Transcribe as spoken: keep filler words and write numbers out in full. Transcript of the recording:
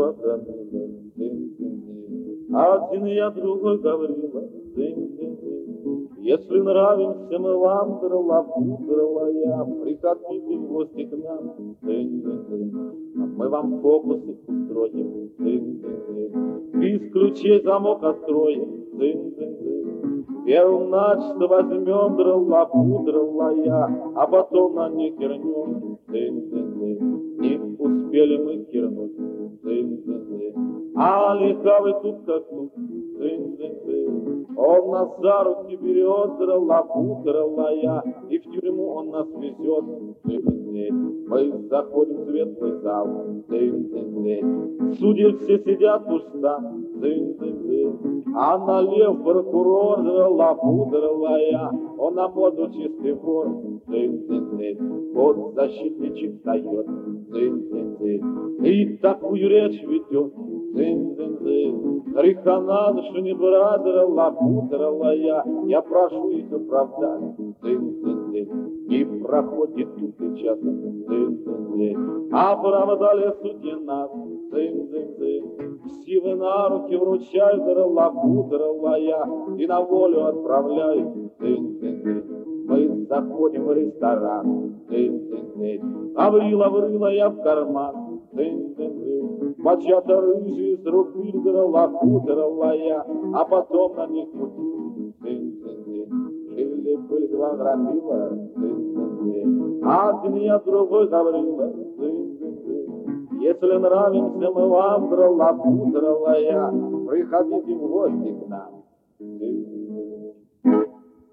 правда мила, дын-дын-дын. Один я другой говорила, дын-дын-дын. Если нравимся мы вам, драла-фу, драла-я, приходите в гости к нам, дын-дын-дын. Мы вам фокусы устроим, дын-дын-дын. Из ключей замок откроем, дын-дын-дын. Первым начисто возьмем, драла-фу, драла-я, а потом на них кернем, дын-дын-дын. Не успели мы кернуть, дын-дын-дын. А легавый тут как тут, дын-дын-дын. Он нас за руки берет, драла-фу, драла-я, и в тюрьму он нас везет, дын-дын-дын. Мы заходим в светлый зал, дын-дын-дын. Судьи все сидят пусто, дын-дын-дын. А налев прокурор, драла-фу, драла-я, он на моду чистый вор, дын-дын-дын. Вот защитничек встает, дын-дын-дын. И такую речь ведет, дын-дын-дын. Греха надо, что не брать, драла-фу, драла-я, я прошу их оправдать, дын-дын-дын. Не проходит тут и час, дын-дын-дын. Оправдали судьи нас, дын-дын-дын. Все вы на руки вручают, драла-фу, драла-я, и на волю отправляют, дын-дын-дын. Мы заходим в ресторан, дын-дын-дын. Аврила, врыла я в карман, дын-дын-дын. Мачата рыжий с руки, драла-фу, драла-я, а потом на них пути, дын-дын-дын. Жили-были два громила, дын-дын-дын. Один я другой говорила, дын-дын-дын. Если нравимся мы вам, драла-фу, драла-я, приходите в гости.